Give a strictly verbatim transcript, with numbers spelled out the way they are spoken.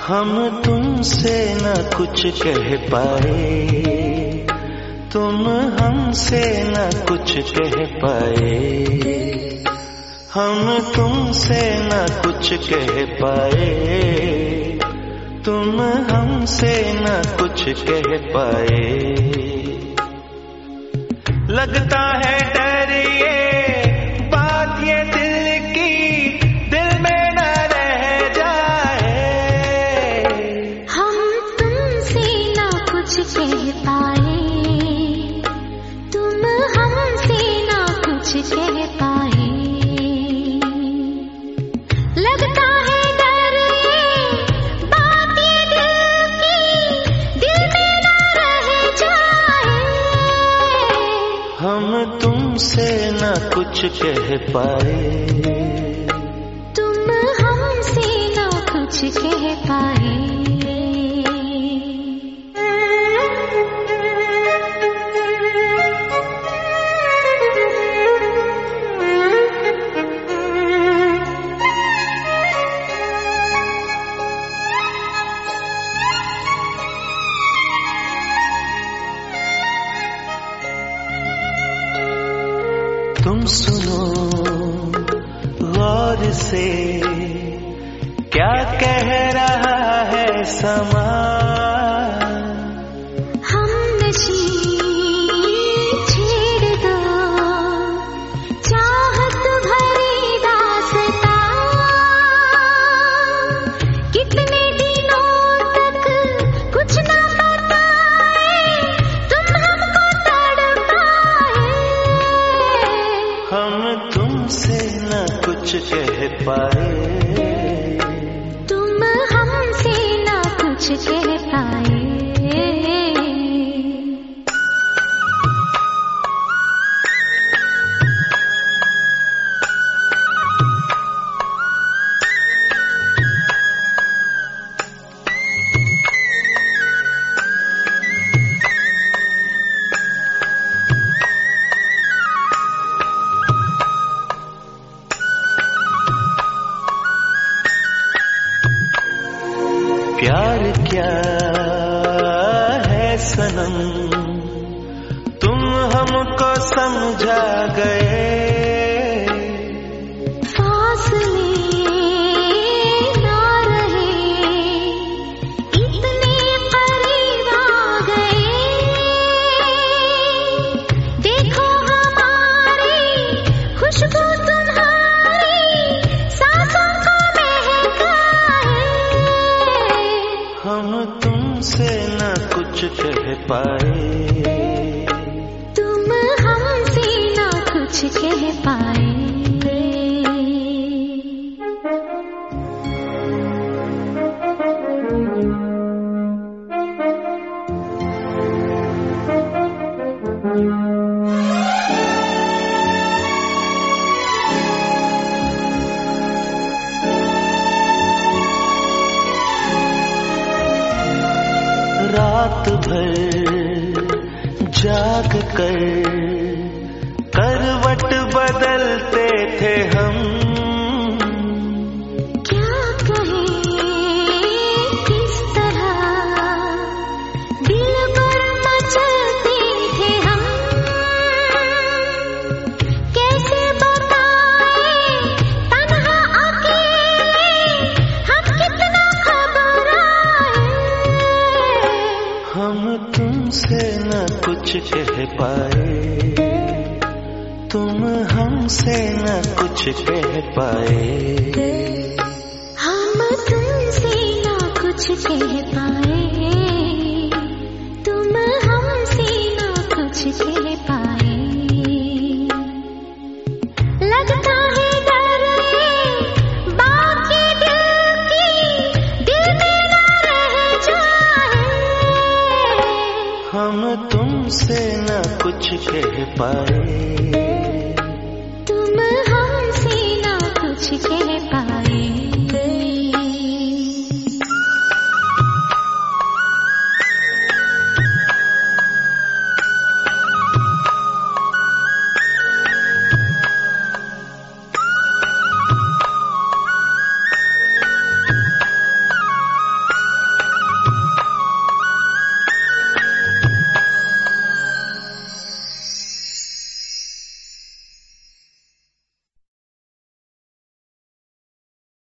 हम तुमसे न कुछ कह पाए, तुम हमसे न कुछ कह पाए। हम तुमसे न कुछ कह पाए, तुम हमसे न कुछ कह पाए। लगता है डर ये बात ये दिल की दिल में न रह जाए। हम तुमसे न कुछ कह पाए, तुम हमसे न कुछ कह पाए। लगता है डर ये बात ये दिल की दिल में न रह जाए। हम तुमसे न कुछ कह पाए, तुम हमसे न कुछ कह पाए। तुम सुनो गौर से क्या कह रहा है समा। हम नशी छेड़ दो चाहत भरी दास्तां। कितने दिनों तक कुछ ना बताए, तुम हमको तड़पाए। हम तुमसे न कुछ कह पाए, तुम हमसे न कुछ कह पाए। प्यार क्या है सनम, तुम हमको समझा गए। फासले ना रहे, इतने करीब आ गए। देखो हमारी खुशबू तुम्हारी सांसों को महकाए। हम तुमसे न कुछ कह पाए, तुम हमसे न कुछ कह पाए। रात भर जाग कर करवट बदलते थे हम। क्या कहें किस तरह दिल पर मचलते थे हम। कैसे बताएं तन्हा अकेले हम कितना घबराए। हम तुमसे न कुछ कह पाए, तुम हमसे न कुछ कह पाए। हम तुमसे न कुछ कह पाए, तुम हमसे न कुछ कह पाए। लगता है डर ये बात ये दिल की दिल में न रह जाए। हम तुमसे न कुछ कह पाए,